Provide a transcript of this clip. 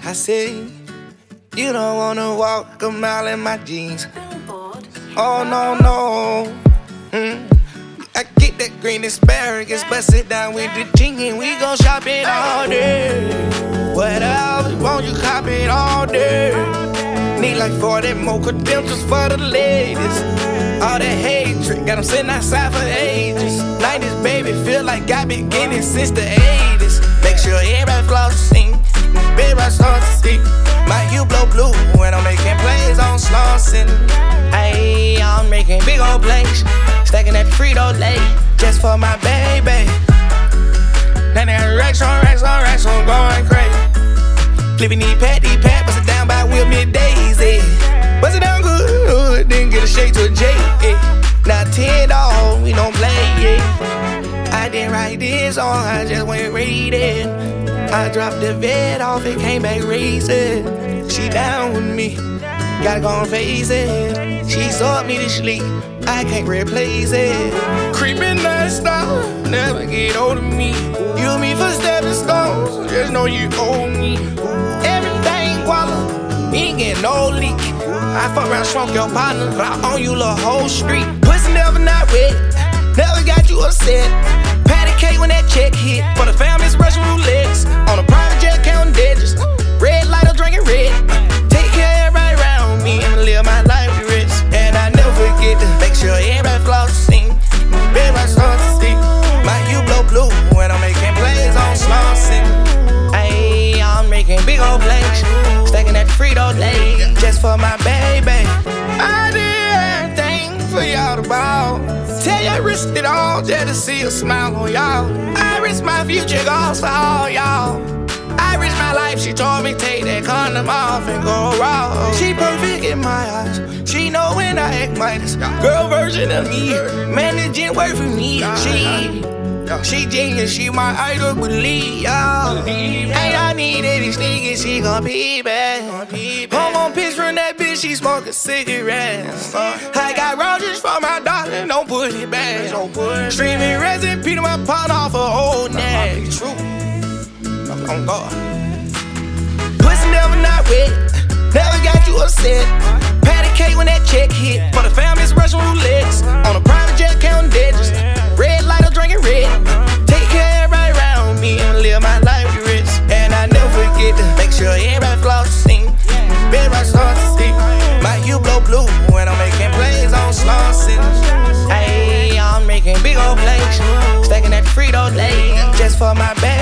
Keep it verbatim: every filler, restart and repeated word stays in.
I said, you don't wanna walk a mile in my jeans. Oh no, no. Mm. I get that green asparagus, but sit down with the ting and we gon' shop it all day. Whatever you want, you cop it all day. Need like forty more credentials for the ladies. All that hatred got them sitting outside for ages. nineties baby feel like I been getting since the eighties. Make sure everybody flossing, everybody start to see. My you blow blue when I'm making plays on Slauson. Ayy, I'm making big old plays, stacking that Frito-Lay just for my baby. Now they got racks on racks on racks, so I'm going crazy. Flipping these pat, these pat, bust it down by Will Middays, eh. Bust it down good, then get a shake to a J, eh. Now ten dog, we don't play, yeah. I didn't write this song, I just went read it. I dropped the vet off, it came back racing. She down with me, gotta go and face it. She saw me to sleep, I can't replace it. Creeping that style, never get old of me. Use me for stepping stones, just know you owe me. Everything guala, ain't getting no leak. I fuck around, shrunk your partner, but I own you the whole street. Pussy never not wet, never got you upset. Patty cake when that check hit, for the family's Russian roulettes. On a private jet counting digits, red light, I'm drinking red. Take care of everybody around me and live my life with rich. And I never forget to make sure everybody flossing, everybody start to see. My you blow blue when I'm making plays on Slauson. Ayy, I'm making big old plays, stacking that Frito-Lay just for my baby. I did everything for y'all to ball. Tell you I risked it all just to see a smile on y'all. I risk my future goals for all y'all. I risk my life, she told me take that condom off and go raw. She perfect in my eyes, she know when I act minus. Girl version of me, managing work for me. She, she genius, she my idol, believe y'all. Ain't I need any sneakers, she gon' be back. Home on pitch from that bitch, she smoking cigarettes. I got Rogers for my darling, don't put it back. Streaming resin, Peter my pot off a old neck. On God. Pussy never not wet, never got you upset. Patty cake when that check hit, for the family's Russian roulettes. On a private jet counting digits, red light, I'm drinking red. Take care of everybody around me and live my life with rich. And I never forget to make sure everybody flossing, everybody start to see. My you blow blue when I'm making plays on Slauson. Ayy, I'm making big old plays, stacking that Frito-Lay just for my baby.